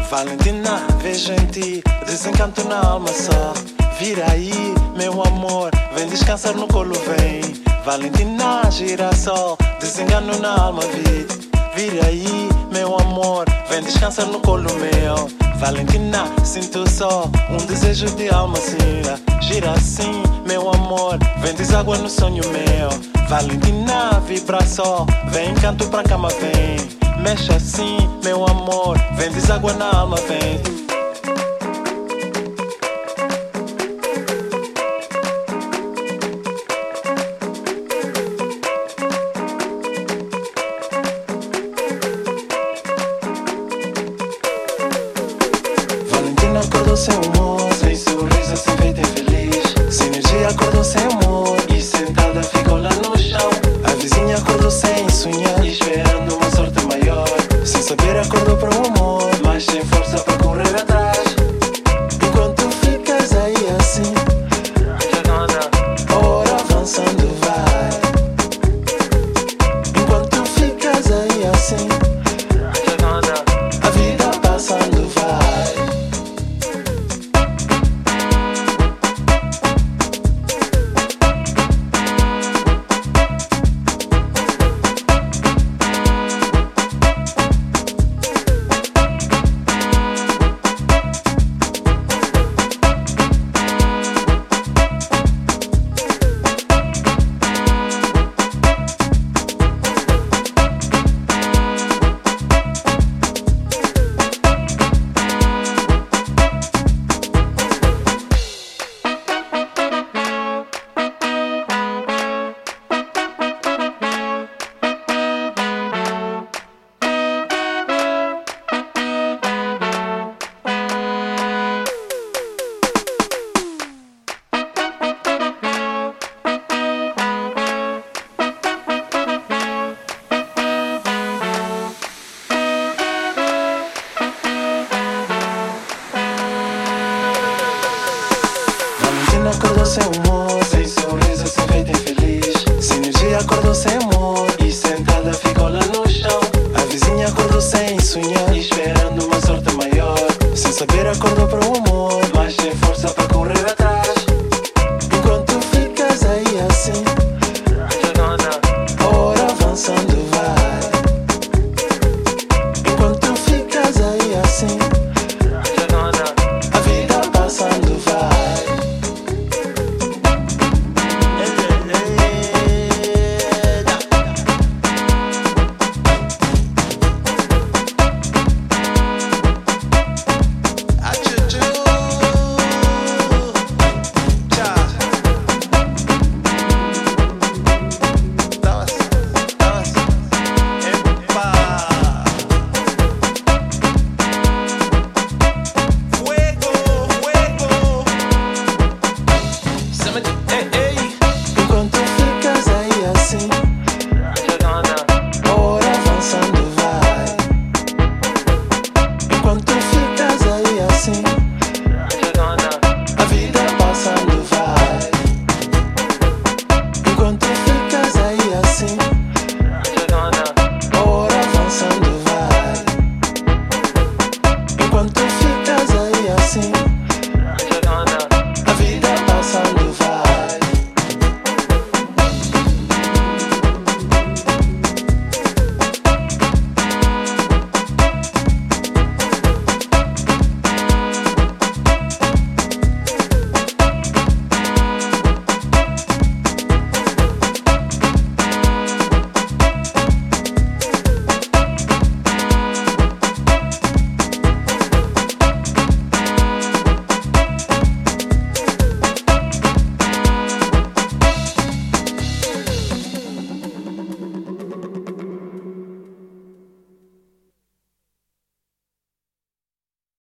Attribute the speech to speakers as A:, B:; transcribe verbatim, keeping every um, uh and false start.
A: Valentina, vejo em ti desencanto na alma só. Vira aí, meu amor, vem descansar no colo, vem. Valentina, girassol, desengano na alma, vi. Vira aí, meu amor, vem descansar no colo meu. Valentina, sinto só um desejo de alma, sim. Gira assim, meu amor, vem deságua no sonho meu. Valentina, vibra só, vem canto pra cama, vem. Mexe assim, meu amor, vem deságua na alma, vem. Valentina acordou sem humor, sem sorriso, sem feita infeliz. Sem energia acordou sem amor e sentada ficou lá no chão. A vizinha acordou sem sonhar, esperando uma sorte maior. Sem saber acordou para o amor, mas sem força para correr atrás. Enquanto ficas aí assim, hora avançando vai. Enquanto ficas aí assim, a vida passando vai. Acordou sem humor, sem sorriso, sem feita infeliz. Sem energia acordou sem amor e sentada ficou lá no chão. A vizinha acordou sem sonhar, esperando uma sorte maior. Sem saber acordou para o amor, mas sem força para correr atrás. Enquanto ficas aí assim, hora avançando vai. Enquanto ficas aí assim, a vida passando vai. Enquanto ficas aí assim, hora avançando vai. Enquanto ficas aí assim, a vida passando vai. Enquanto ficas aí assim, hora avançando vai. Enquanto ficas aí assim.